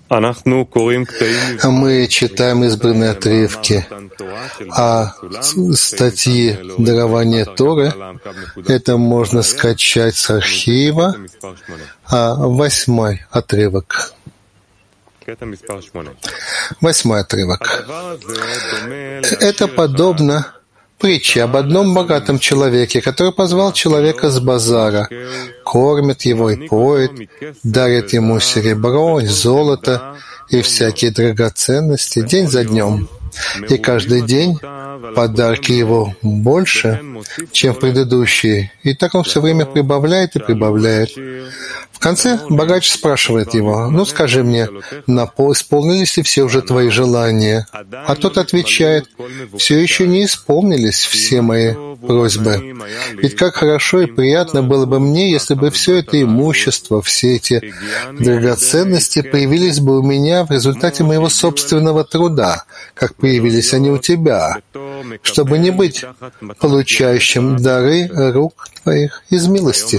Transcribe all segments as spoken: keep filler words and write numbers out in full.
Мы читаем избранные отрывки, а статьи дарования Торы это можно скачать с архива, а восьмой отрывок. Восьмой отрывок. Это подобно притче об одном богатом человеке, который позвал человека с базара, кормит его и поет, дарит ему серебро, золото и всякие драгоценности день за днем. И каждый день подарки его больше, чем предыдущие. И так он все время прибавляет и прибавляет. В конце богач спрашивает его: «Ну, скажи мне, исполнились ли все уже твои желания?» А тот отвечает: «Все еще не исполнились все мои просьбы. Ведь как хорошо и приятно было бы мне, если бы все это имущество, все эти драгоценности появились бы у меня в результате моего собственного труда, как появились они у тебя, чтобы не быть получающим дары рук твоих из милости».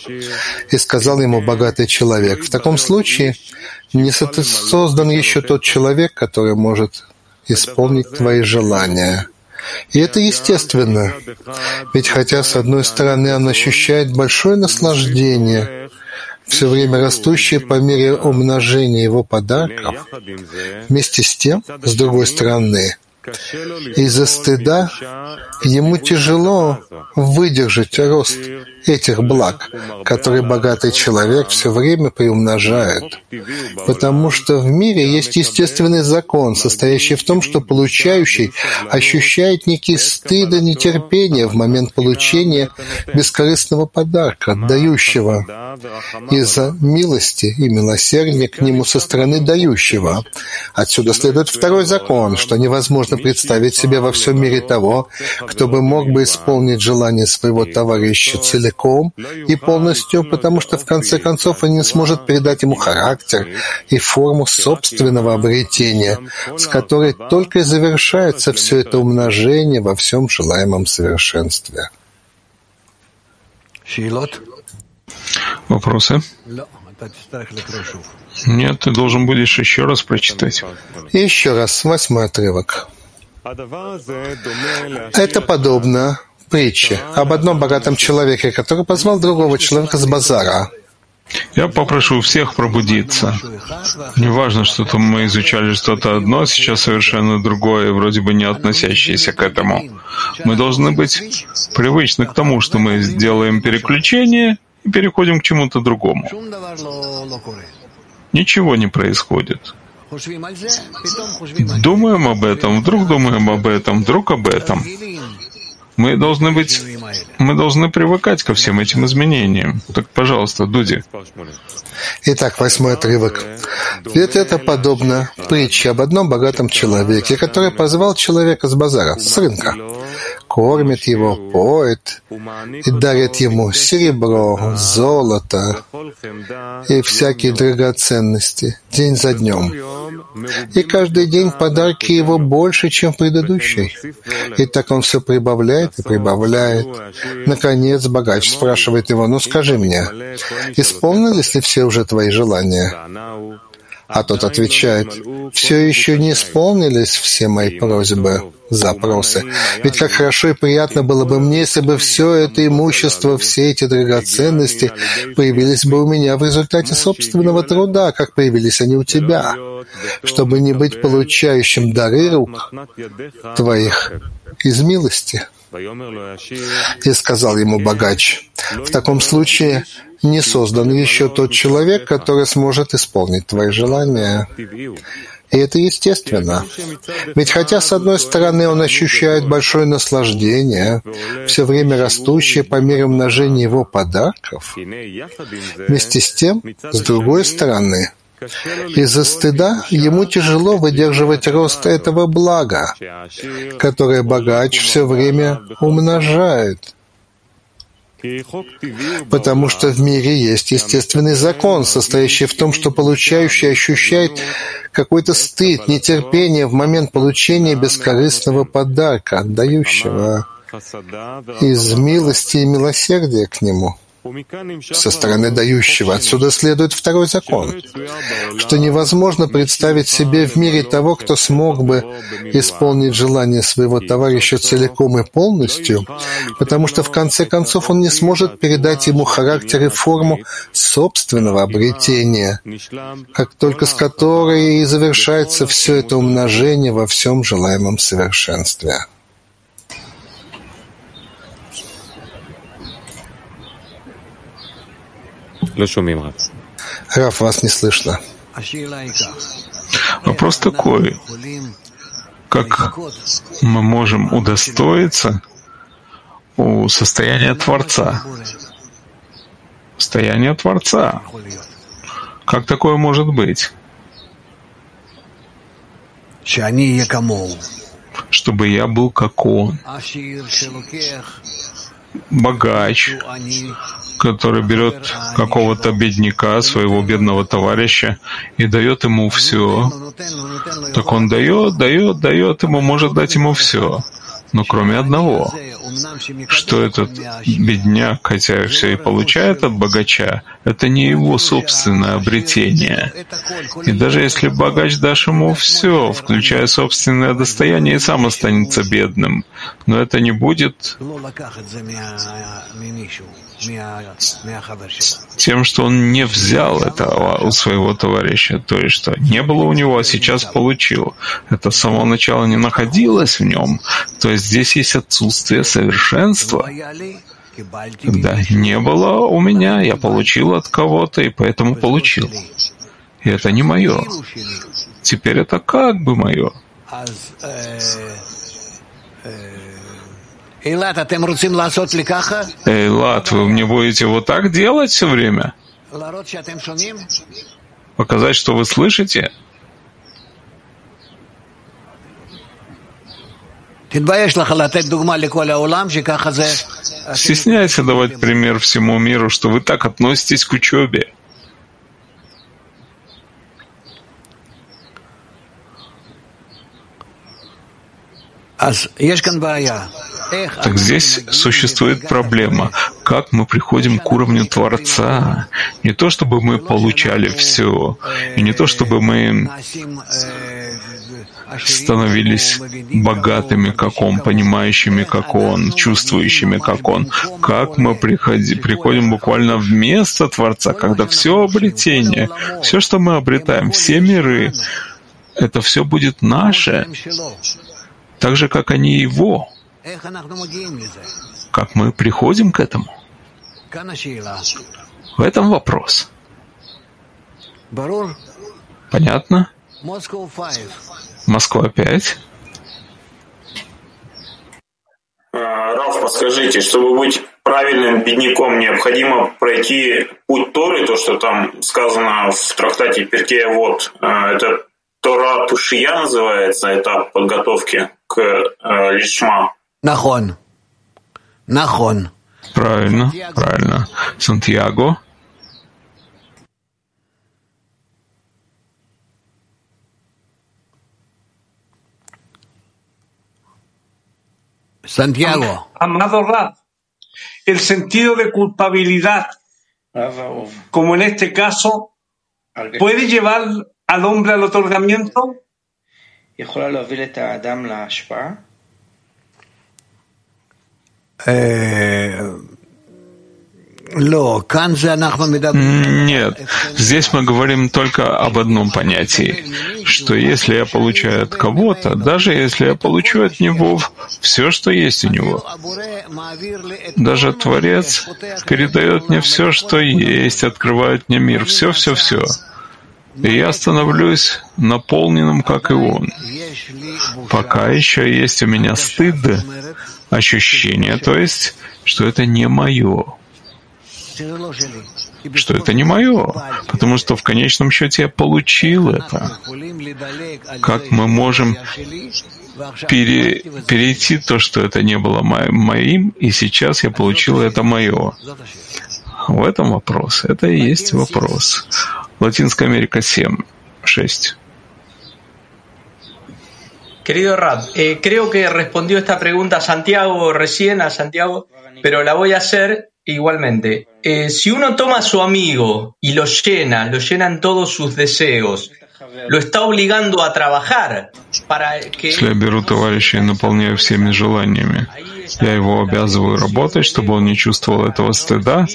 И сказал ему богатый человек: «В таком случае не создан еще тот человек, который может исполнить твои желания». И это естественно, ведь хотя с одной стороны он ощущает большое наслаждение, все время растущее по мере умножения его подарков, вместе с тем, с другой стороны, из-за стыда ему тяжело выдержать рост этих благ, которые богатый человек все время приумножает, потому что в мире есть естественный закон, состоящий в том, что получающий ощущает некий стыд и нетерпение в момент получения бескорыстного подарка от дающего, из-за милости и милосердия к нему со стороны дающего. Отсюда следует второй закон, что невозможно представить себе во всем мире того, кто бы мог бы исполнить желание своего товарища целиком и полностью, потому что в конце концов он не сможет передать ему характер и форму собственного обретения, с которой только и завершается все это умножение во всем желаемом совершенстве. Вопросы? Нет, ты должен будешь еще раз прочитать. И еще раз, восьмой отрывок. Это подобно притче об одном богатом человеке, который позвал другого человека с базара. Я попрошу всех пробудиться. Не важно, что-то мы изучали что-то одно, сейчас совершенно другое, вроде бы не относящееся к этому. Мы должны быть привычны к тому, что мы сделаем переключение и переходим к чему-то другому. Ничего не происходит. Думаем об этом, вдруг думаем об этом, вдруг об этом. Мы должны быть, мы должны привыкать ко всем этим изменениям. Так, пожалуйста, Дуди. Итак, восьмой отрывок. Ведь это подобно притче об одном богатом человеке, который позвал человека с базара, с рынка, кормит его, поет и дарит ему серебро, золото и всякие драгоценности день за днем. И каждый день подарки его больше, чем предыдущий. И так он все прибавляет и прибавляет. Наконец богач спрашивает его: «Ну скажи мне, исполнились ли все уже твои желания?» А тот отвечает: «Все еще не исполнились все мои просьбы, запросы. Ведь как хорошо и приятно было бы мне, если бы все это имущество, все эти драгоценности появились бы у меня в результате собственного труда, как появились они у тебя, чтобы не быть получающим дары рук твоих из милости». И сказал ему богач: «В таком случае не создан еще тот человек, который сможет исполнить твои желания». И это естественно. Ведь хотя, с одной стороны, он ощущает большое наслаждение, все время растущее по мере умножения его подарков, вместе с тем, с другой стороны, из-за стыда ему тяжело выдерживать рост этого блага, которое богач все время умножает. Потому что в мире есть естественный закон, состоящий в том, что получающий ощущает какой-то стыд, нетерпение в момент получения бескорыстного подарка от дающего из милости и милосердия к нему. со стороны дающего. Отсюда следует второй закон, что невозможно представить себе в мире того, кто смог бы исполнить желание своего товарища целиком и полностью, потому что в конце концов он не сможет передать ему характер и форму собственного обретения, как только с которой и завершается все это умножение во всем желаемом совершенстве. Раф, вас не слышно. Вопрос такой: как мы можем удостоиться у состояния Творца? Состояние Творца. Как такое может быть? Чтобы я был как Он. Богач, который берет какого-то бедняка, своего бедного товарища, и дает ему все. Так он дает, дает, дает ему, может дать ему все. Но кроме одного, что этот бедняк, хотя все и получает от богача, это не его собственное обретение. И даже если богач дашь ему все, включая собственное достояние, и сам останется бедным, но это не будет тем, что он не взял этого у своего товарища, то есть что не было у него, а сейчас получил. Это с самого начала не находилось в нем. То есть здесь есть отсутствие совершенства. Когда не было у меня, я получил от кого-то, и поэтому получил. И это не мое. Теперь это как бы мое. Эйлат, вы мне будете вот так делать все время? Показать, что вы слышите? Стесняйся давать пример всему миру, что вы так относитесь к учебе. Так здесь существует проблема. Как мы приходим к уровню Творца? Не то, чтобы мы получали все, и не то, чтобы мы становились богатыми, как Он, понимающими, как Он, чувствующими, как Он. Как мы приходи, приходим буквально вместо Творца, когда все обретение, все, что мы обретаем, все миры, это все будет наше, так же, как они Его. Как мы приходим к этому? В этом вопрос. Понятно? Москва пять. Раф, подскажите, чтобы быть правильным бедняком, необходимо пройти путь Торы, то, что там сказано в трактате Перкей Авот. Это Тора Тушия называется, этап подготовки к э, Лишма. Нахон. Нахон. Правильно, правильно. Сантьяго. Santiago. Amado Rab, el sentido de culpabilidad, como en este caso, puede llevar al hombre al otorgamiento. Нет, здесь мы говорим только об одном понятии, что если я получаю от кого-то, даже если я получу от него все, что есть у него, даже Творец передает мне все, что есть, открывает мне мир, все-все-все, и я становлюсь наполненным, как и Он. Пока еще есть у меня стыд, ощущение, то есть, что это не мое. Что это не мое, потому что в конечном счете я получил это. Как мы можем пере, перейти то, что это не было моим, и сейчас я получил это мое? В этом вопрос. Это и есть вопрос. Латинская Америка семь, шесть. Querido Rab, eh, creo que respondió esta pregunta Santiago recién, a Santiago, pero la voy a hacer igualmente, eh, si uno toma a su amigo y lo llena, lo llenan todos sus deseos, lo está obligando a trabajar para que... Если я беру товарища и наполняю всеми желаниями, я его обязываю работать, чтобы он не чувствовал этого стыда.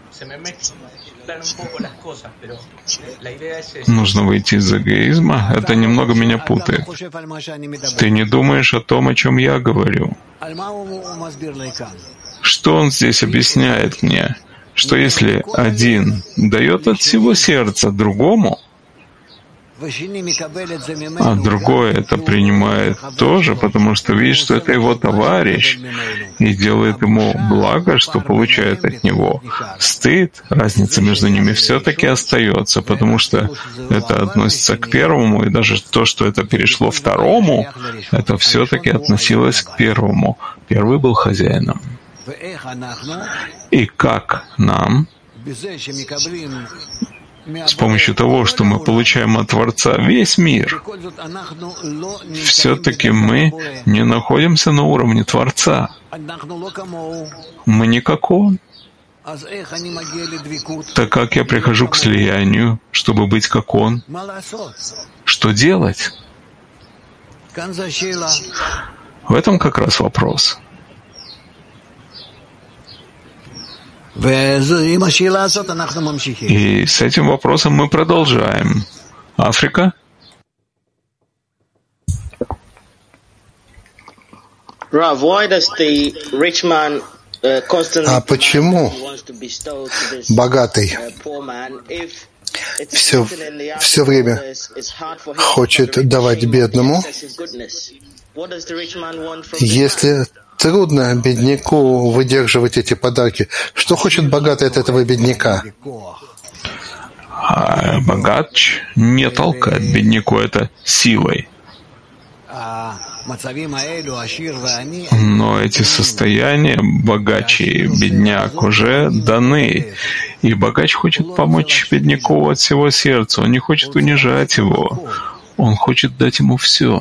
Нужно выйти из эгоизма. Это немного меня путает. Ты не думаешь о том, о чем я говорю. Что он здесь объясняет мне? Что если один дает от всего сердца другому, а другой это принимает тоже, потому что видит, что это его товарищ, и делает ему благо, что получает от него. Стыд, разница между ними все-таки остается, потому что это относится к первому, и даже то, что это перешло второму, это все-таки относилось к первому. Первый был хозяином. И как нам с помощью того, что мы получаем от Творца весь мир, все-таки мы не находимся на уровне Творца. Мы не как Он. Так как я прихожу к слиянию, чтобы быть как Он? Что делать? В этом как раз вопрос. И с этим вопросом мы продолжаем. Африка? А почему богатый все, все время хочет давать бедному, если трудно бедняку выдерживать эти подарки? Что хочет богатый от этого бедняка? А богач не толкает бедняку это силой. Но эти состояния, богач и бедняк, уже даны. И богач хочет помочь бедняку от всего сердца. Он не хочет унижать его. Он хочет дать ему все.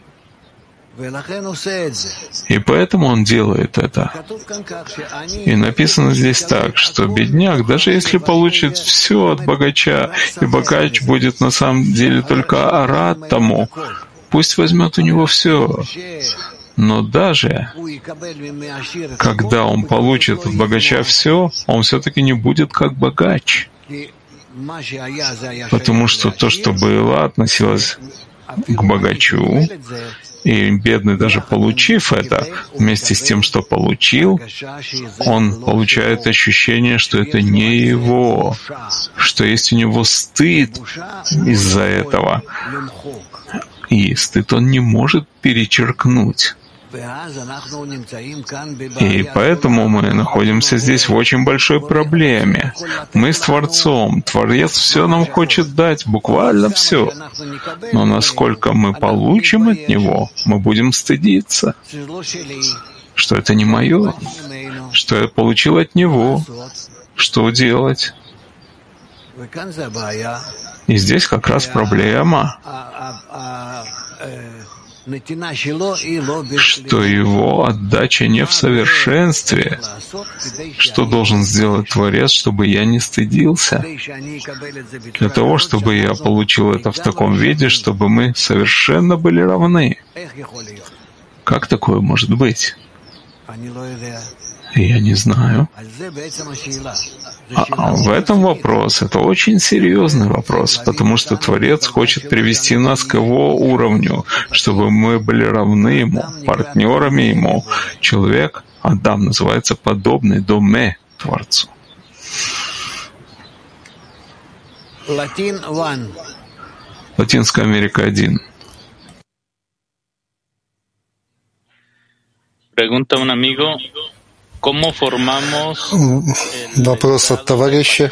И поэтому он делает это. И написано здесь так, что бедняк, даже если получит все от богача, и богач будет на самом деле только рад тому, пусть возьмет у него все. Но даже когда он получит от богача все, он все-таки не будет как богач. Потому что то, что было, относилось к богачу, и бедный, даже получив это, вместе с тем, что получил, он получает ощущение, что это не его, что есть у него стыд из-за этого. И стыд он не может перечеркнуть. И поэтому мы находимся здесь в очень большой проблеме. Мы с Творцом. Творец все нам хочет дать, буквально все. Но насколько мы получим от Него, мы будем стыдиться, что это не мое, что я получил от Него. Что делать? И здесь как раз проблема, что его отдача не в совершенстве. Что должен сделать Творец, чтобы я не стыдился? Для того, чтобы я получил это в таком виде, чтобы мы совершенно были равны. Как такое может быть? Я не знаю. А в этом вопрос, это очень серьезный вопрос, потому что Творец хочет привести нас к Его уровню, чтобы мы были равны Ему, партнерами Ему. Человек, Адам, называется подобный доме Творцу. Латинская Америка один. Pregunta un amigo. Вопрос от товарища.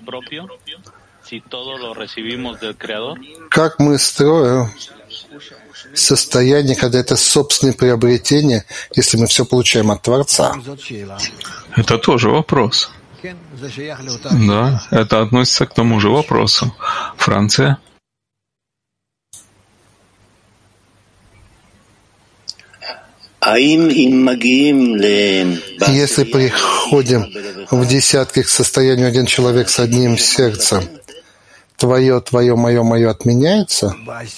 Как мы строим состояние, когда это собственное приобретение, если мы все получаем от Творца? Это тоже вопрос. Да, это относится к тому же вопросу. Франция? Если приходим в десятки к состоянию один человек с одним сердцем, твое, твое, мое, мое отменяется?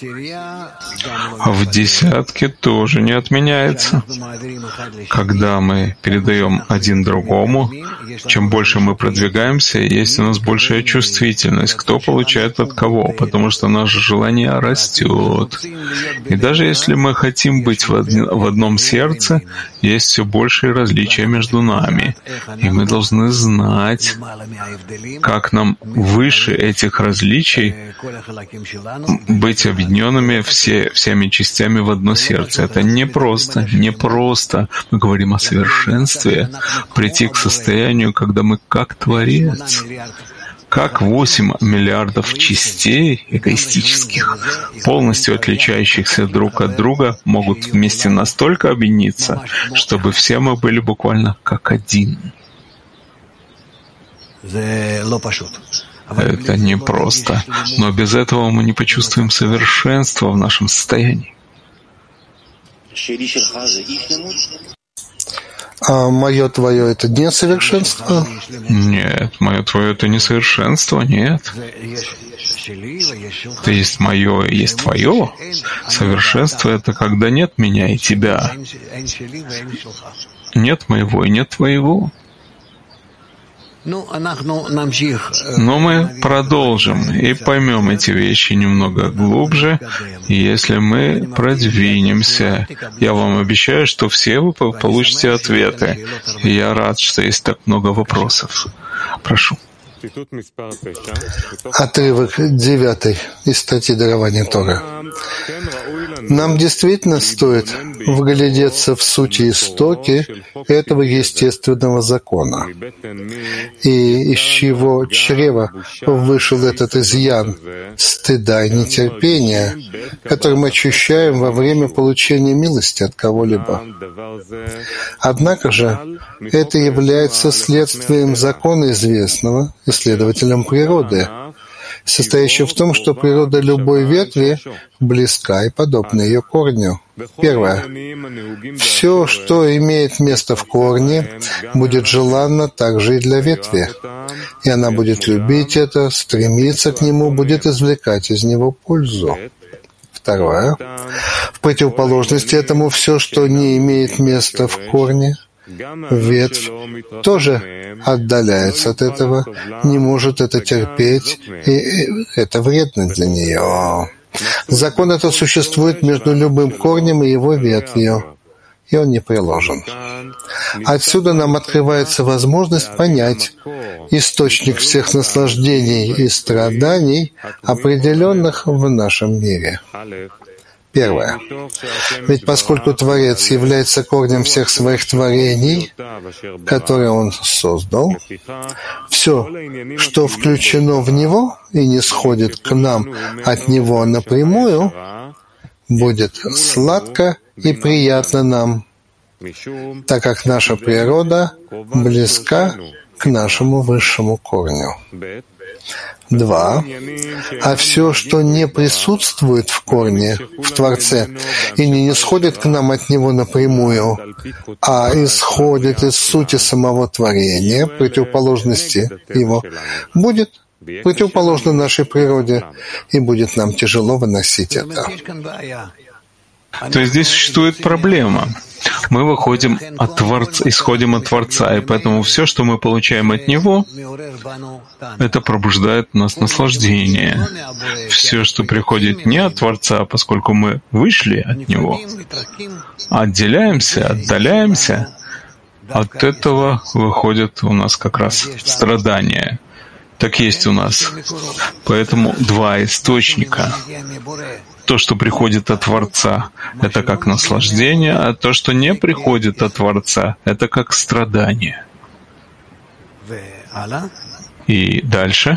В десятке тоже не отменяется. Когда мы передаем один другому, чем больше мы продвигаемся, есть у нас большая чувствительность, кто получает от кого, потому что наше желание растет. И даже если мы хотим быть в, од... в одном сердце, есть все большие различия между нами. И мы должны знать, как нам выше этих различий быть объединенными все, всеми частями в одно сердце. Это непросто, непросто. Мы говорим о совершенстве, прийти к состоянию, когда мы как Творец, как восемь миллиардов частей эгоистических, полностью отличающихся друг от друга, могут вместе настолько объединиться, чтобы все мы были буквально как один. Это непросто, но без этого мы не почувствуем совершенства в нашем состоянии. А мое твое — это не совершенство? Нет, мое твое — это не совершенство, нет. Это есть мое и есть твое. Совершенство — это когда нет меня и тебя. Нет моего и нет твоего. Но мы продолжим и поймем эти вещи немного глубже, и если мы продвинемся, я вам обещаю, что все вы получите ответы. И я рад, что есть так много вопросов. Прошу. Отрывок девятый из статьи «Дарование Торы». Нам действительно стоит вглядеться в суть и истоки этого естественного закона, и из чьего чрева вышел этот изъян стыда и нетерпения, который мы ощущаем во время получения милости от кого-либо. Однако же это является следствием закона известного, исследователям природы, состоящего в том, что природа любой ветви близка и подобна ее корню. Первое. Все, что имеет место в корне, будет желанно также и для ветви, и она будет любить это, стремиться к нему, будет извлекать из него пользу. Второе. В противоположности этому, все, что не имеет места в корне, ветвь тоже отдаляется от этого, не может это терпеть, и это вредно для нее. Закон этот существует между любым корнем и его ветвью, и он не приложен. Отсюда нам открывается возможность понять источник всех наслаждений и страданий, определенных в нашем мире. Первое. Ведь поскольку Творец является корнем всех своих творений, которые Он создал, все, что включено в Него и не сходит к нам от Него напрямую, будет сладко и приятно нам, так как наша природа близка к нашему высшему корню. Два. А все, что не присутствует в корне, в Творце, и не исходит к нам от Него напрямую, а исходит из сути самого творения, противоположности Его, будет противоположно нашей природе, и будет нам тяжело выносить это. То есть здесь существует проблема. Мы выходим от Творца, исходим от Творца, и поэтому все, что мы получаем от Него, это пробуждает в нас наслаждение. Все, что приходит не от Творца, поскольку мы вышли от Него, отделяемся, отдаляемся, от этого выходит у нас как раз страдания. Так есть у нас. Поэтому два источника. То, что приходит от Творца, это как наслаждение, а то, что не приходит от Творца, это как страдание. И дальше.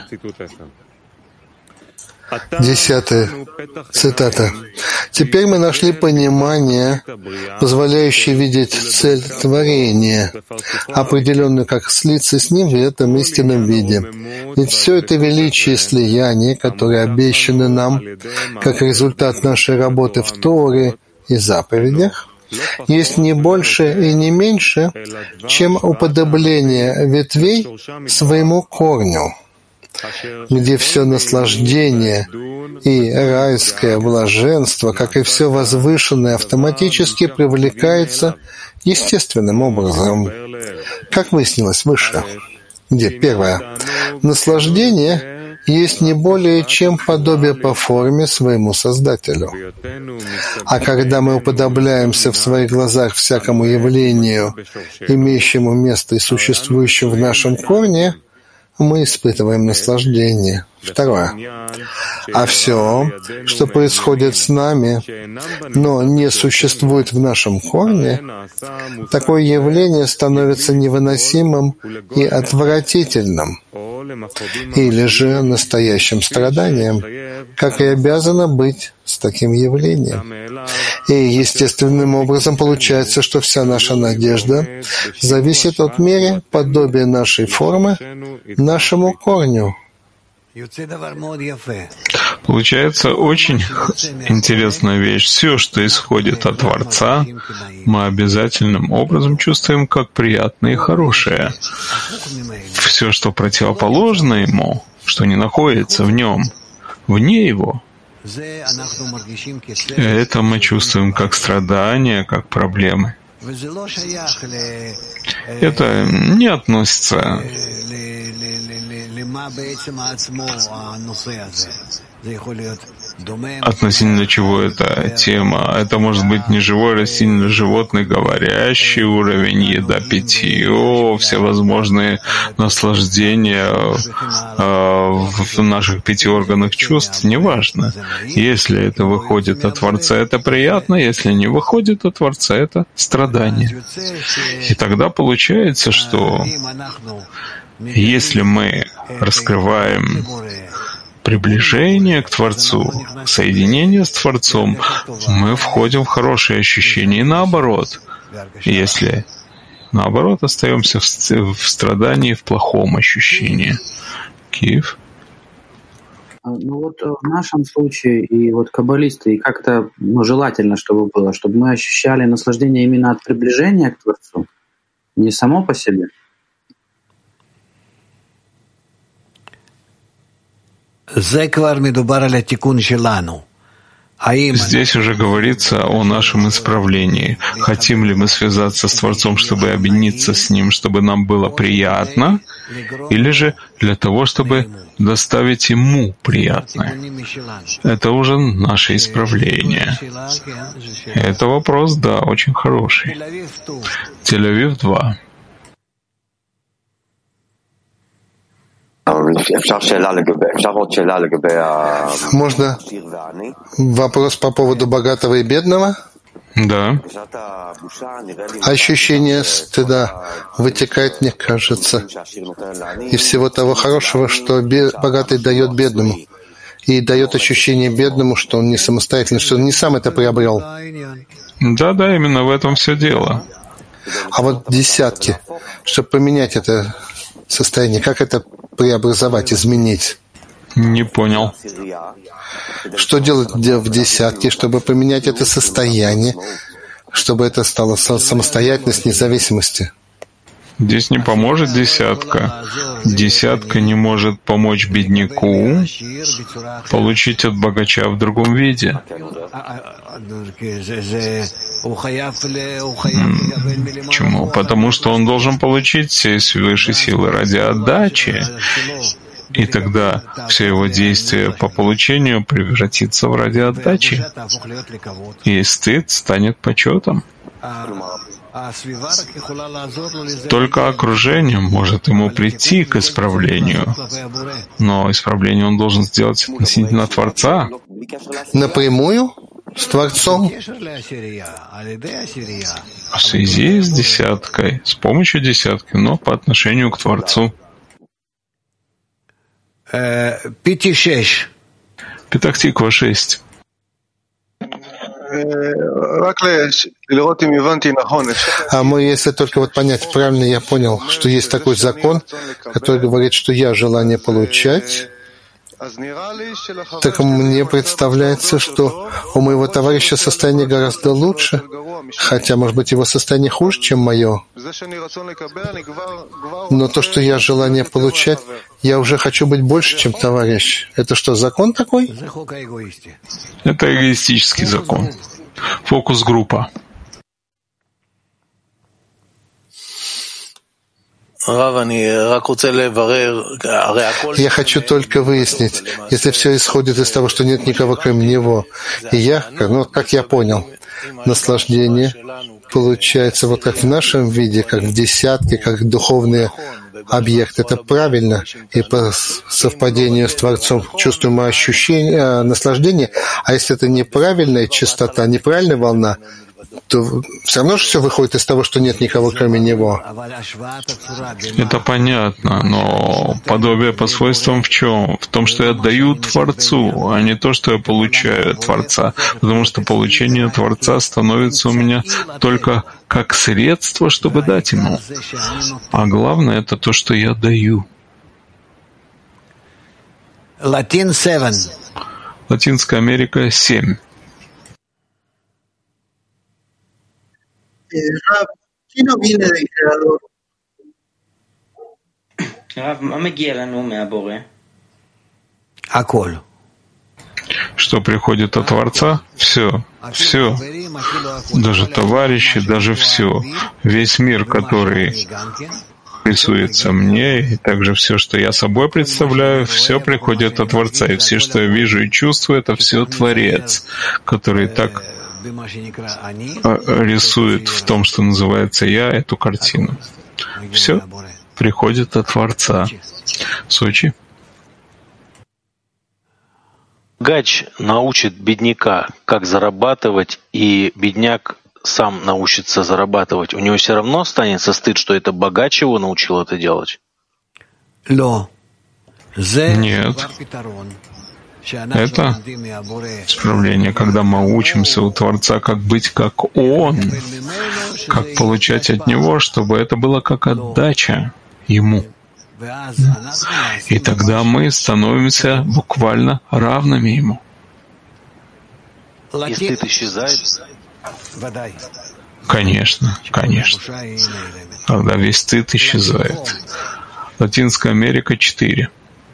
Десятая цитата. «Теперь мы нашли понимание, позволяющее видеть цель творения, определенную как слиться с ним в этом истинном виде. Ведь все это величие и слияние, которые обещаны нам как результат нашей работы в Торе и заповедях, есть не больше и не меньше, чем уподобление ветвей своему корню, где все наслаждение и райское блаженство, как и все возвышенное, автоматически привлекается естественным образом, как выяснилось выше, где первое наслаждение есть не более чем подобие по форме своему Создателю. А когда мы уподобляемся в своих глазах всякому явлению, имеющему место и существующему в нашем корне, мы испытываем наслаждение. Второе. А все, что происходит с нами, но не существует в нашем корне, такое явление становится невыносимым и отвратительным, или же настоящим страданием, как и обязано быть с таким явлением. И естественным образом получается, что вся наша надежда зависит от меры подобия нашей формы нашему корню. Получается очень интересная вещь. Все, что исходит от Творца, мы обязательным образом чувствуем как приятное и хорошее. Все, что противоположно ему, что не находится в нем, вне его, это мы чувствуем как страдания, как проблемы. Это не относится относительно чего эта тема. Это может быть не живой растительный, животный, говорящий уровень, еда, питье, всевозможные наслаждения в наших пяти органах чувств, неважно. Если это выходит от Творца, это приятно, если не выходит от Творца, это страдание. И тогда получается, что если мы раскрываем приближение к Творцу, соединение с Творцом, мы входим в хорошее ощущение. И наоборот, если наоборот остаемся в, в страдании, в плохом ощущении. Киев? Ну вот в нашем случае и вот каббалисты, и как-то ну, желательно, чтобы было, чтобы мы ощущали наслаждение именно от приближения к Творцу, не само по себе. Здесь уже говорится о нашем исправлении. Хотим ли мы связаться с Творцом, чтобы объединиться с Ним, чтобы нам было приятно, или же для того, чтобы доставить Ему приятное? Это уже наше исправление. Это вопрос, да, очень хороший. Тель-Авив два. Можно вопрос по поводу богатого и бедного? Да. Ощущение стыда вытекает, мне кажется, из всего того хорошего, что богатый дает бедному, и дает ощущение бедному, что он не самостоятельный, что он не сам это приобрел. Да-да, именно в этом все дело. А вот десятки, чтобы поменять это состояние, как это преобразовать, изменить? Не понял. Что делать в десятке, чтобы поменять это состояние, чтобы это стало самостоятельность, независимости? Здесь не поможет десятка. Десятка не может помочь бедняку получить от богача в другом виде. Почему? Потому что он должен получить все свыше силы ради отдачи. И тогда все его действия по получению превратится в ради отдачи. И стыд станет почетом. Только окружение может ему прийти к исправлению. Но исправление он должен сделать относительно Творца. Напрямую? С Творцом? В связи с десяткой, с помощью десятки, но по отношению к Творцу. Петах Тиква шесть. А мы, если только вот понять, правильно я понял, что есть такой закон, который говорит, что я желание получать, Так мне представляется, что у моего товарища состояние гораздо лучше, хотя, может быть, его состояние хуже, чем мое. Но то, что я желание получать, я уже хочу быть больше, чем товарищ. Это что, закон такой? Это эгоистический закон. Фокус-группа. Я хочу только выяснить, если все исходит из того, что нет никого, кроме него, и я, ну, как я понял, наслаждение получается вот как в нашем виде, как в десятке, как духовные объекты. Это правильно, и по совпадению с Творцом чувствуем мы ощущение, наслаждение, а если это неправильная частота, неправильная волна, то все равно же все выходит из того, что нет никого, кроме него. Это понятно, но подобие по свойствам в чем? В том, что я даю Творцу, а не то, что я получаю от Творца. Потому что получение Творца становится у меня только как средство, чтобы дать Ему. А главное — это то, что я даю. Латинская Америка семь. chi non viene del creatore? Аколь. Что приходит от Творца? Все, все. Даже товарищи, даже все. Весь мир, который рисуется мне, и также все, что я собой представляю, все приходит от Творца. И все, что я вижу и чувствую, это все Творец, который так рисует в том, что называется «я», эту картину. Все приходит от Творца. Сочи. Гач научит бедняка, как зарабатывать, и бедняк сам научится зарабатывать. У него все равно останется стыд, что это богач его научил это делать? Нет. Это исправление, когда мы учимся у Творца, как быть как Он, как получать от Него, чтобы это было как отдача Ему. И тогда мы становимся буквально равными Ему. И стыд исчезает? Конечно, конечно. Когда весь стыд исчезает. Латинская Америка четыре.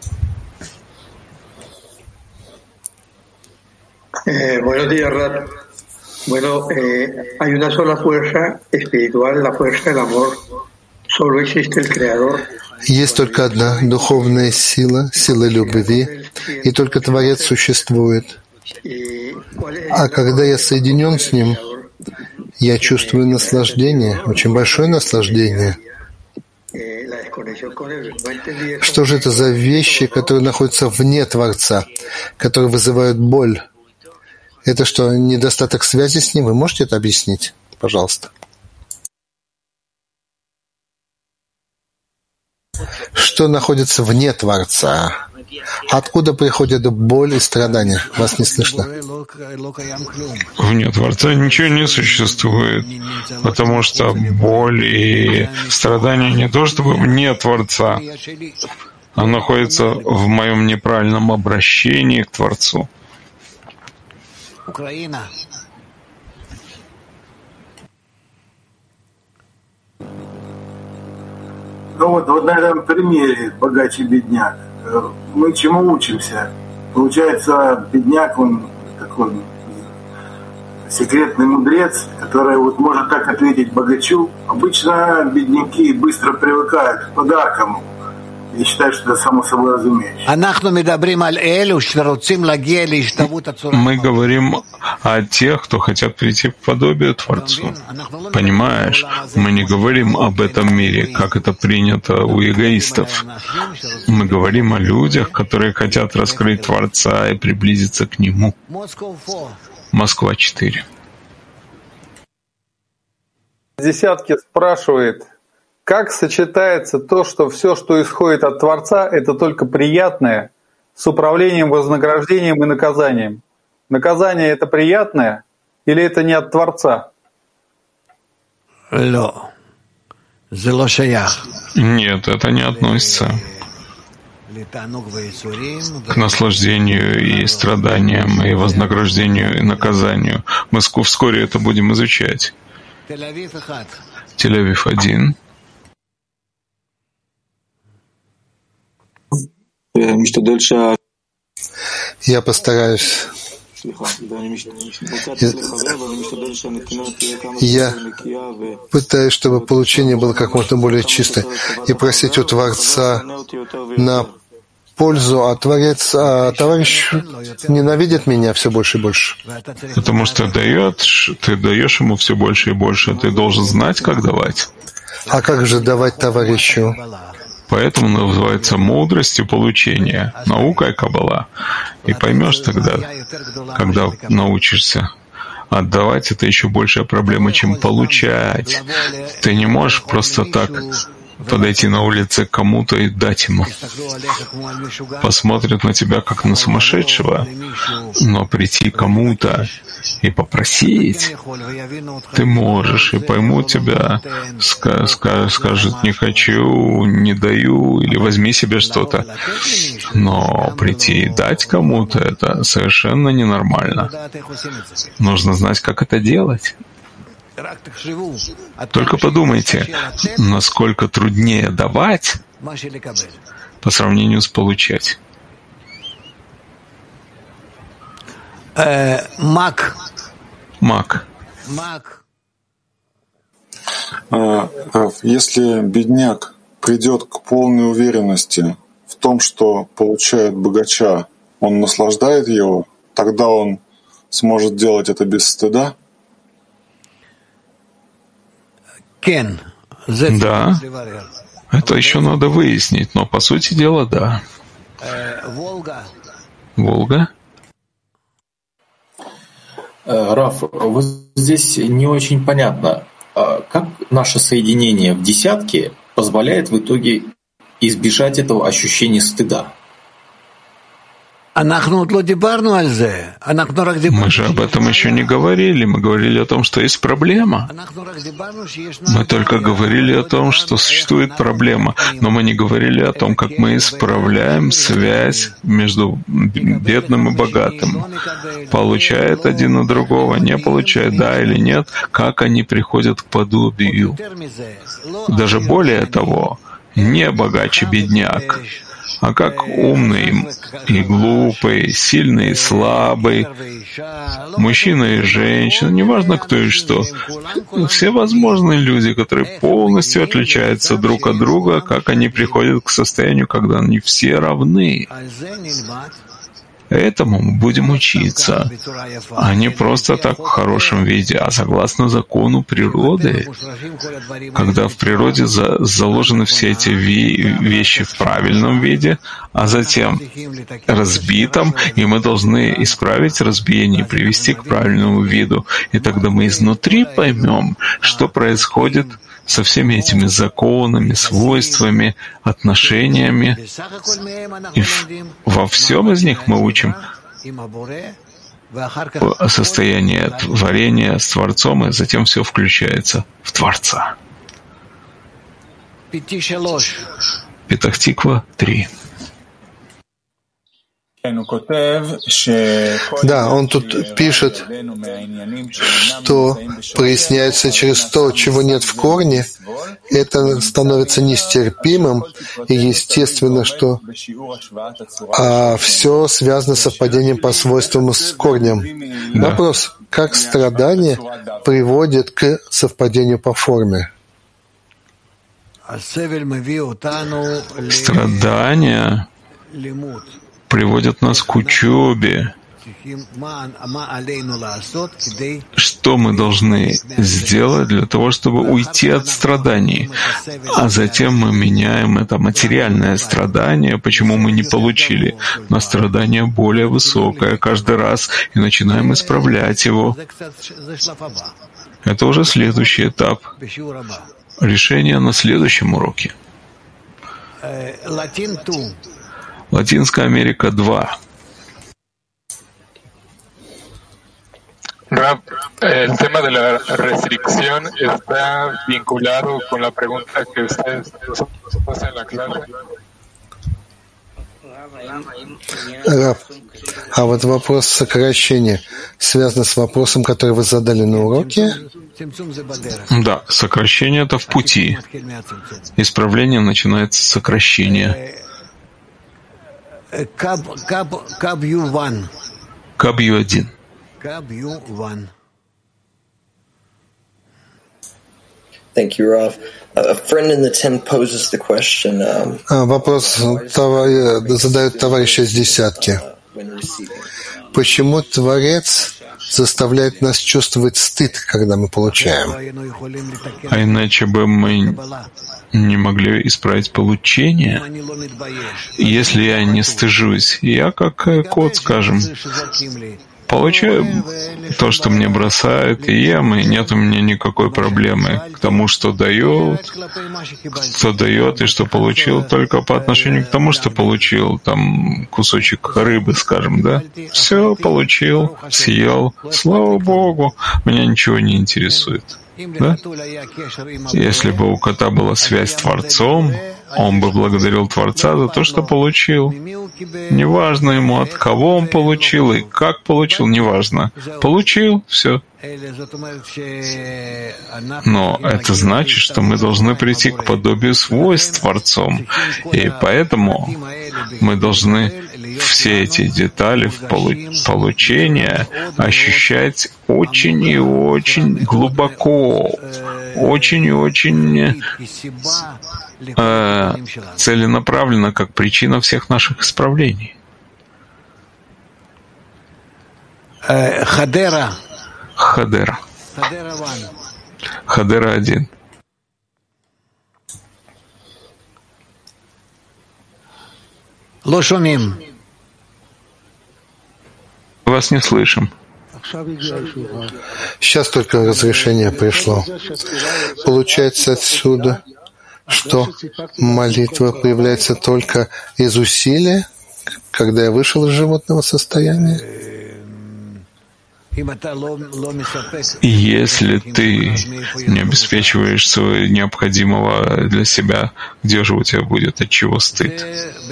Eh, buenos días, Rab. Bueno, eh, hay una sola fuerza espiritual, la fuerza del amor. Solo existe el Creador. Есть только одна духовная сила, сила любви, и только Творец существует. А когда я соединен с Ним, я чувствую наслаждение, очень большое наслаждение. Что же это за вещи, которые находятся вне Творца, которые вызывают боль? Это что, недостаток связи с Ним? Вы можете это объяснить, пожалуйста? Что находится вне Творца? Откуда приходит боль и страдания? Вас не слышно. Вне Творца ничего не существует, потому что боль и страдания не то чтобы вне Творца, а находится в моем неправильном обращении к Творцу. Украина. Ну вот, вот на этом примере богач и бедняк. Мы чему учимся? Получается, бедняк, он такой секретный мудрец, который вот может так ответить богачу. Обычно бедняки быстро привыкают к подаркам и считают, что это само собой разумеющее. Мы говорим о тех, кто хотят прийти к подобию Творцу. Понимаешь, мы не говорим об этом мире, как это принято у эгоистов. Мы говорим о людях, которые хотят раскрыть Творца и приблизиться к Нему. Москва четыре. Десятки спрашивает, как сочетается то, что все, что исходит от Творца, это только приятное, с управлением, вознаграждением и наказанием? Наказание — это приятное или это не от Творца? Нет, это не относится. к наслаждению и страданиям, и вознаграждению, и наказанию. Мы вскоре это будем изучать. Тель-Авив один. Я постараюсь. Я пытаюсь, чтобы получение было как можно более чистое, и просить у Творца на пользу, а Творец, а товарищ ненавидит меня все больше и больше. Потому что дает, ты даешь ему все больше и больше, ты должен знать, как давать. А как же давать товарищу? Поэтому называется мудростью получения, наука и каббала. И поймешь тогда, когда научишься. Отдавать — это еще большая проблема, чем получать. Ты не можешь просто так подойти на улице к кому-то и дать ему. Посмотрят на тебя как на сумасшедшего, но прийти к кому-то и попросить ты можешь, и поймут тебя, ска- ска- скажут «не хочу», «не даю» или «возьми себе что-то». Но прийти и дать кому-то — это совершенно ненормально. Нужно знать, как это делать. Только подумайте, насколько труднее давать по сравнению с получать. Мак. Мак. Если бедняк придет к полной уверенности в том, что получает богача, он наслаждает его, тогда он сможет делать это без стыда? Да, это еще надо выяснить, но по сути дела, да. Волга? Раф, вот здесь не очень понятно, как наше соединение в десятке позволяет в итоге избежать этого ощущения стыда? Мы же об этом еще не говорили. Мы говорили о том, что есть проблема. Мы только говорили о том, что существует проблема, но мы не говорили о том, как мы исправляем связь между бедным и богатым. Получает один у другого, не получает, да или нет, как они приходят к подобию. Даже более того, не богаче бедняк, а как умный и глупый, сильный и слабый, мужчина и женщина, неважно кто и что. Все возможные люди, которые полностью отличаются друг от друга, как они приходят к состоянию, когда они все равны. Этому мы будем учиться, а не просто так в хорошем виде, а согласно закону природы, когда в природе за, заложены все эти ви, вещи в правильном виде, а затем разбитом, и мы должны исправить разбиение и привести к правильному виду. И тогда мы изнутри поймем, что происходит со всеми этими законами, свойствами, отношениями. И в, во всем из них мы учим состояние творения с Творцом, и затем все включается в Творца. Петах-Тиква три. Да, он тут пишет, что проясняется через то, чего нет в корне, это становится нестерпимым, и естественно, что а все связано с совпадением по свойствам с корнем. Да. Вопрос, как страдание приводит к совпадению по форме? Страдания приводят нас к учебе. Что мы должны сделать для того, чтобы уйти от страданий? А затем мы меняем это материальное страдание, почему мы не получили, на страдание более высокое каждый раз, и начинаем исправлять его. Это уже следующий этап. Решение на следующем уроке. Латинская Америка два. Rab, el tema de la restricción está vinculado con la pregunta que ustedes nos hacen en la clase. Раб, а вот вопрос сокращения связан с вопросом, который вы задали на уроке? Да, сокращение — это в пути. Исправление начинается с сокращения. Кабью один. Thank you, Rav. A friend in the tent poses the question. Um, Вопрос задает товарищ из десятки. Почему Творец заставляет нас чувствовать стыд, когда мы получаем? А иначе бы мы не могли исправить получение. Если я не стыжусь, я как кот, скажем, получаю то, что мне бросают, и ем, и нет у меня никакой проблемы к тому, что дают, кто дает и что получил, только по отношению к тому, что получил, там кусочек рыбы, скажем, да? Все получил, съел, слава Богу, меня ничего не интересует. Да? Если бы у кота была связь с Творцом, он бы благодарил Творца за то, что получил. Неважно ему, от кого он получил и как получил, неважно. Получил — все. Но это значит, что мы должны прийти к подобию свойств Творцом. И поэтому мы должны все эти детали в получения ощущать очень и очень глубоко, очень и очень э, целенаправленно, как причина всех наших исправлений. Хадера. Хадера. Хадера один. Лошумим. Вас не слышим. Сейчас только разрешение пришло. Получается отсюда, что молитва появляется только из усилия, когда я вышел из животного состояния? Если ты не обеспечиваешь своего необходимого для себя, где же у тебя будет от чего стыд?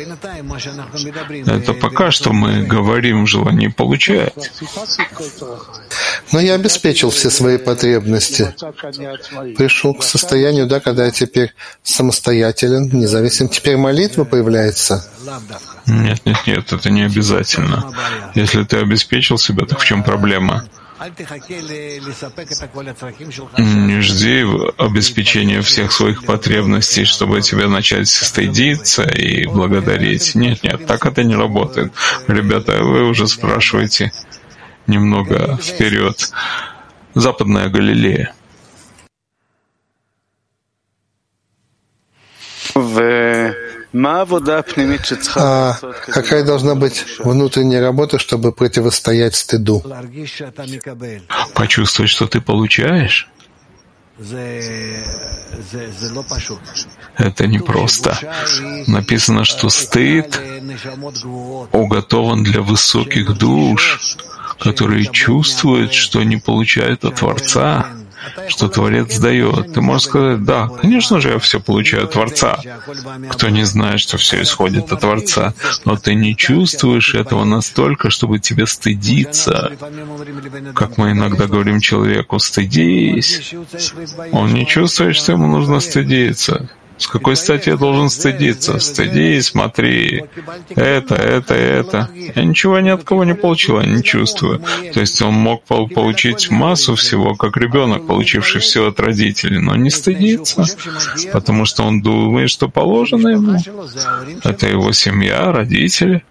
Это пока что мы говорим в желании получать. Но я обеспечил все свои потребности. Пришел к состоянию, да, когда я теперь самостоятелен, независим. Теперь молитва появляется. Нет, нет, нет, это не обязательно. Если ты обеспечил себя, так в чем проблема? Не жди обеспечения всех своих потребностей, чтобы тебя начать стыдиться и благодарить. Нет, нет, так это не работает. Ребята, вы уже спрашиваете немного вперед. Западная Галилея. А какая должна быть внутренняая работа, чтобы противостоять стыду? Почувствовать, что ты получаешь? Это непросто. Написано, что стыд уготован для высоких душ, которые чувствуют, что не получают от Творца, что Творец дает. Ты можешь сказать: да, конечно же, я все получаю от Творца. Кто не знает, что все исходит от Творца, но ты не чувствуешь этого настолько, чтобы тебе стыдиться. Как мы иногда говорим человеку: стыдись. Он не чувствует, что ему нужно стыдиться. С какой стати я должен стыдиться? Стыдись, смотри. Это, это, это. Я ничего ни от кого не получил, я не чувствую. То есть он мог получить массу всего, как ребенок, получивший все от родителей, но не стыдится, потому что он думает, что положено ему. Это его семья, родители.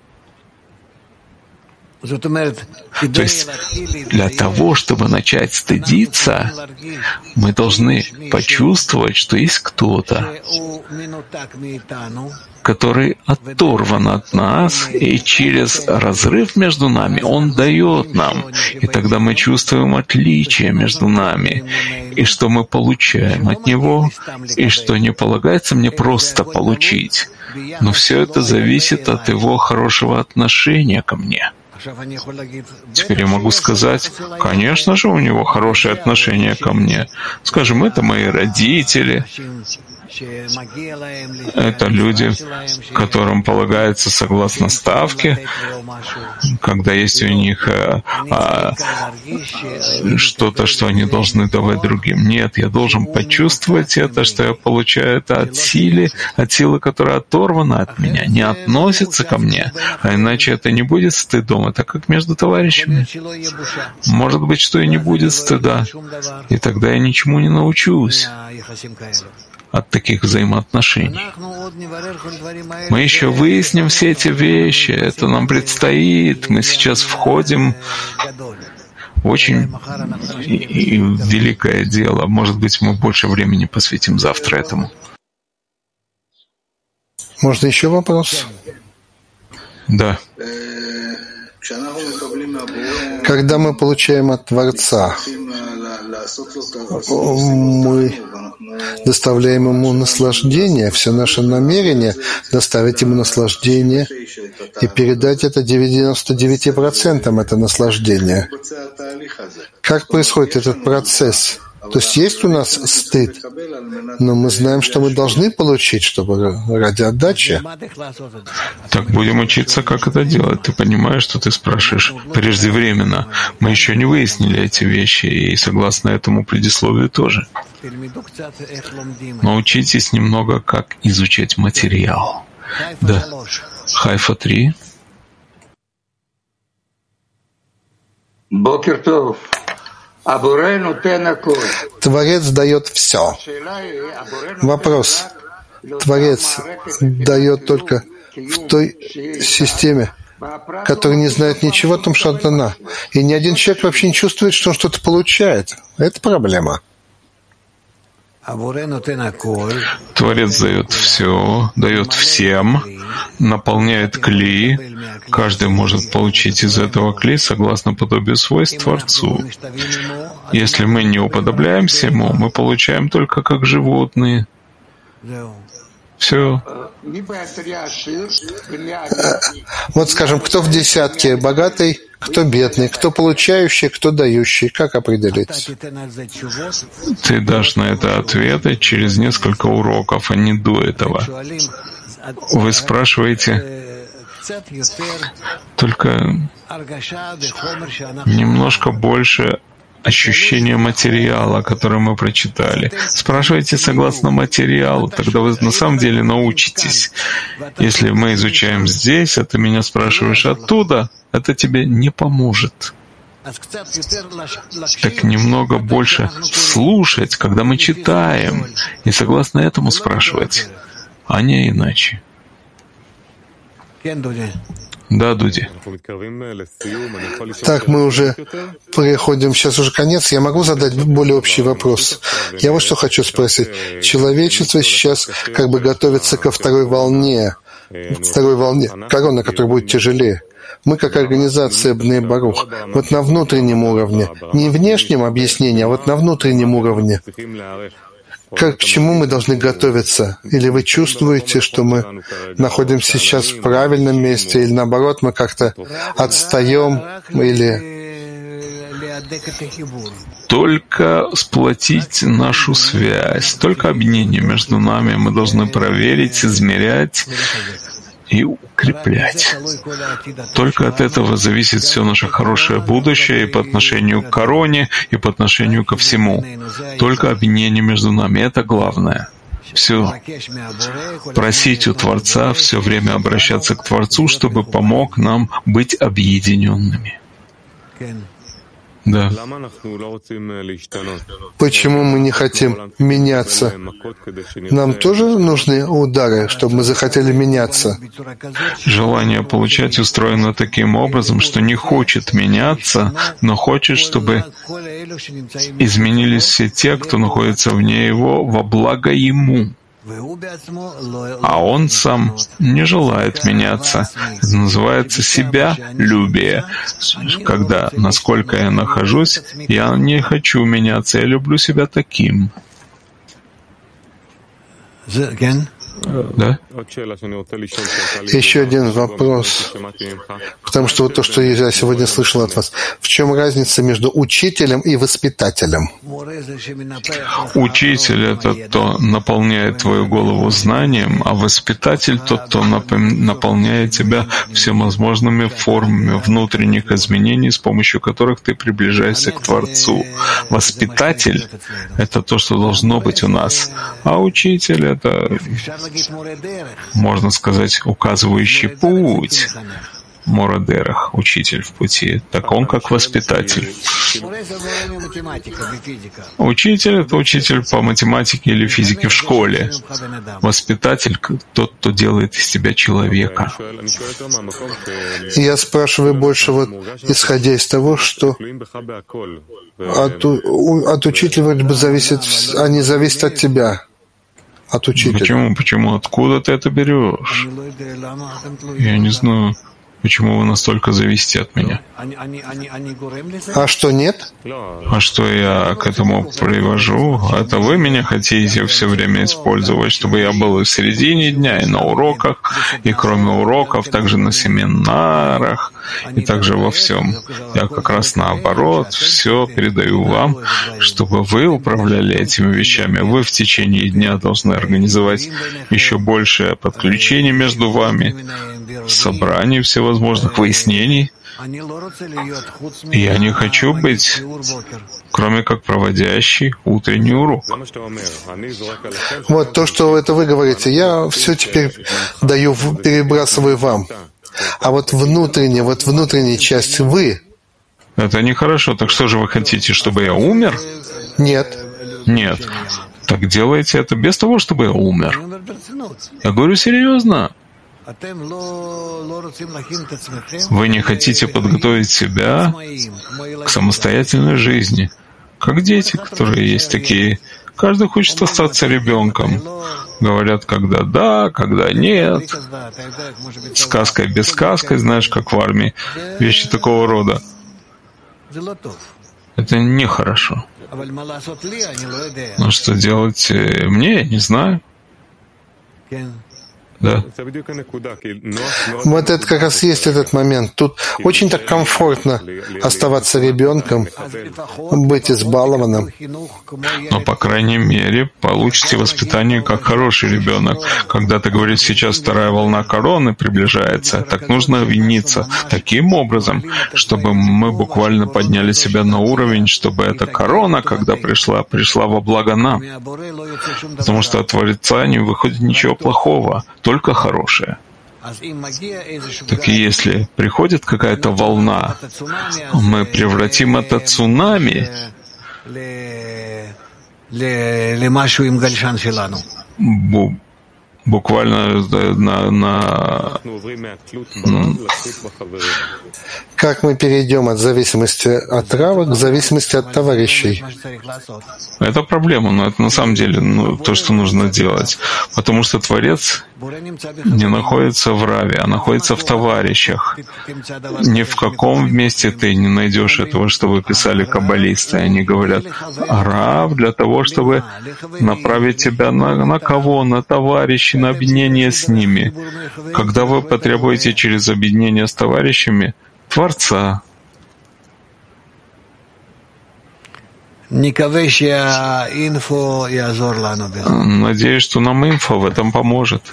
То есть для того, чтобы начать стыдиться, мы должны почувствовать, что есть кто-то, который оторван от нас, и через разрыв между нами он дает нам. И тогда мы чувствуем отличие между нами, и что мы получаем от него, и что не полагается мне просто получить. Но все это зависит от его хорошего отношения ко мне. Теперь я могу сказать: конечно же, у него хорошее отношение ко мне. Скажем, это мои родители, Это люди, которым полагается согласно ставке, когда есть у них а, а, что-то, что они должны давать другим. Нет, я должен почувствовать это, что я получаю это от силы, от силы, которая оторвана от меня, не относится ко мне, а иначе это не будет стыдом, это как между товарищами. Может быть, что и не будет стыда, и тогда я ничему не научусь от таких взаимоотношений. Мы еще выясним все эти вещи, это нам предстоит. Мы сейчас входим в очень и, и великое дело. Может быть, мы больше времени посвятим завтра этому. Можно еще вопрос? Да. Когда мы получаем от Творца, мы доставляем ему наслаждение, все наше намерение доставить ему наслаждение и передать это девяносто девять процентов это наслаждение. Как происходит этот процесс? То есть есть у нас стыд, но мы знаем, что мы должны получить, чтобы ради отдачи. Так будем учиться, как это делать. Ты понимаешь, что ты спрашиваешь преждевременно. Мы еще не выяснили эти вещи, и согласно этому предисловию тоже. Научитесь немного, как изучать материал. Да. Хайфа три. Бокер-тов. Творец дает все. Вопрос. Творец дает только в той системе, которая не знает ничего о том, что это дана. И ни один человек вообще не чувствует, что он что-то получает. Это проблема. Творец дает все, дает всем, наполняет кли. Каждый может получить из этого кли согласно подобию свойств Творцу. Если мы не уподобляемся ему, мы получаем только как животные. Все. Вот скажем, кто в десятке богатый, кто бедный, кто получающий, кто дающий. Как определить? Ты дашь на это ответы через несколько уроков, а не до этого. Вы спрашиваете только немножко больше ощущения материала, который мы прочитали. Спрашивайте согласно материалу, тогда вы на самом деле научитесь. Если мы изучаем здесь, а ты меня спрашиваешь оттуда, это тебе не поможет. Так немного больше слушать, когда мы читаем, и согласно этому спрашивать, а не иначе. Да, Дуди. Так, мы уже переходим, сейчас уже конец. Я могу задать более общий вопрос? Я вот что хочу спросить. Человечество сейчас как бы готовится ко второй волне, второй волне короны, которая будет тяжелее. Мы, как организация Бней Барух, вот на внутреннем уровне, не внешнем объяснении, а вот на внутреннем уровне, как, к чему мы должны готовиться? Или вы чувствуете, что мы находимся сейчас в правильном месте, или наоборот, мы как-то отстаем, или... Только сплотить нашу связь, только объединение между нами мы должны проверить, измерять и укреплять. Только от этого зависит все наше хорошее будущее и по отношению к короне, и по отношению ко всему. Только объединение между нами — это главное. Все. Просить у Творца, все время обращаться к Творцу, чтобы помог нам быть объединенными. Да. Почему мы не хотим меняться? Нам тоже нужны удары, чтобы мы захотели меняться? Желание получать устроено таким образом, что не хочет меняться, но хочет, чтобы изменились все те, кто находится вне его, во благо ему. А он сам не желает меняться. Это называется себялюбие. Когда, насколько я нахожусь, я не хочу меняться, я люблю себя таким. Да? Еще один вопрос, потому что вот то, что я сегодня слышал от вас. В чем разница между учителем и воспитателем? Учитель — это кто наполняет твою голову знанием, а воспитатель — тот, кто наполняет тебя всевозможными формами внутренних изменений, с помощью которых ты приближаешься к Творцу. Воспитатель — это то, что должно быть у нас, а учитель — это, можно сказать, указывающий путь. Морадерах, учитель в пути, так он как воспитатель. Учитель — это учитель по математике или физике в школе. Воспитатель — тот, кто делает из тебя человека. Я спрашиваю больше вот, исходя из того, что от, от учителя вроде бы зависит, они зависят от тебя. От учителя. Почему? Почему? Откуда ты это берешь? Я не знаю. Почему вы настолько зависите от меня? А что, нет? А что я к этому привожу? Это вы меня хотите все время использовать, чтобы я был и в середине дня, и на уроках, и кроме уроков, также на семинарах, и также во всем. Я как раз наоборот все передаю вам, чтобы вы управляли этими вещами. Вы в течение дня должны организовать еще большее подключение между вами, собрание всевозможных выяснений. И я не хочу быть, кроме как проводящий утренний урок. Вот то, что это вы говорите, я все теперь даю, перебрасываю вам. А вот внутренняя, вот внутренняя часть вы. Это нехорошо. Так что же вы хотите, чтобы я умер? Нет. Нет. Так делайте это без того, чтобы я умер. Я говорю серьезно. Вы не хотите подготовить себя к самостоятельной жизни, как дети, которые есть такие. Каждый хочет остаться ребенком. Говорят, когда да, когда нет. Сказкой без сказки, знаешь, как в армии. Вещи такого рода. Это нехорошо. Но что делать мне, я не знаю. Да. Вот это как раз есть этот момент. Тут очень так комфортно оставаться ребенком, быть избалованным. Но, по крайней мере, получите воспитание как хороший ребенок. Когда ты говоришь, сейчас вторая волна короны приближается, так нужно виниться таким образом, чтобы мы буквально подняли себя на уровень, чтобы эта корона, когда пришла, пришла во благо нам. Потому что от Творца не выходит ничего плохого, только хорошее. Так и если приходит какая-то волна, мы превратим это цунами бу- буквально на, на... Как мы перейдем от зависимости от травок к зависимости от товарищей? Это проблема, но это на самом деле ну, то, что нужно делать. Потому что Творец не находится в раве, а находится в товарищах. Ни в каком месте ты не найдешь этого, что вы писали каббалисты. Они говорят, рав для того, чтобы направить тебя на, на кого? На товарищей, на объединение с ними. Когда вы потребуете через объединение с товарищами Творца. Надеюсь, что нам инфо в этом поможет.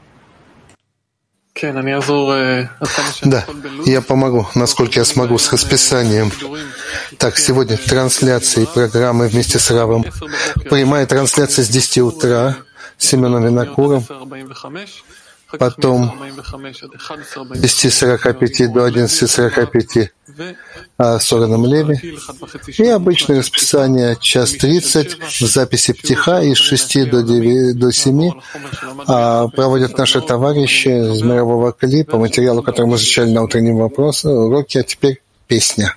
Да, я помогу, насколько я смогу, с расписанием. Так, сегодня трансляции программы вместе с Равом. Прямая трансляция с десяти утра с Семеном Винокуром. Потом с десяти сорока пяти до одиннадцати сорока пяти с Ораном Леви. И обычное расписание час тридцать в записи Птиха и с шести до девяти, до семи а, проводят наши товарищи из мирового Кли по материалу, который мы изучали на утреннем вопросе, уроки, а теперь песня.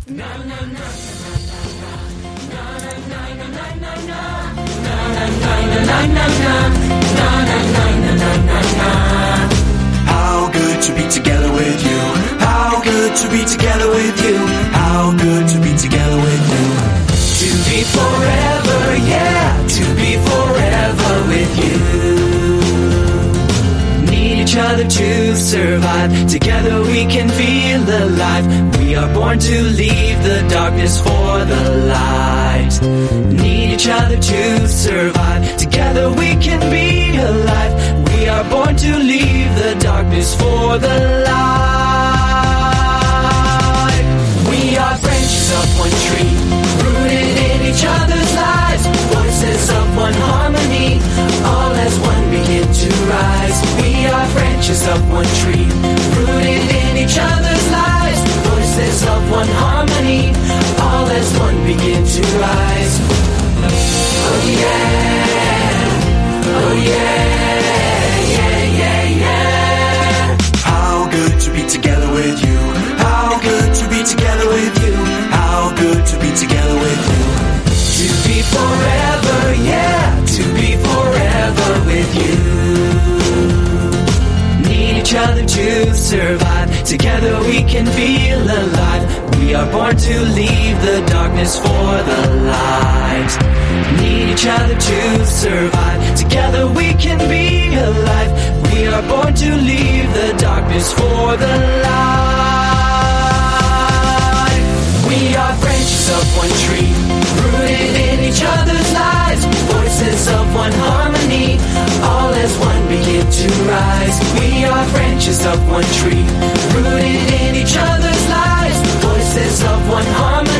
How good to be together with you. How good to be together with you. How good to be together with you. To be forever, yeah, to be forever with you. born to leave the darkness for the light. Need each other to survive. Together we can be alive. We are born to leave the darkness for the light. We are branches of one tree, rooted in each other's lives. Voices of one harmony, all as one begin to rise. We are branches of one tree, rooted in each other's lives. Voices of one harmony, all as one begin to rise. Oh yeah, oh yeah, yeah, yeah, yeah. How good to be together with you. How good to be together with you. How good to be together with you. To be forever, yeah, to be forever with you. Need each other to survive. Together we can feel alive. We are born to leave the darkness for the light. Need each other to survive. Together we can be alive. We are born to leave the darkness for the light. We are branches of one tree, rooted in each other's lives. Voices of one harmony, all as one begin to rise. We are branches of one tree, rooted in each other's lives. Voices of one harmony,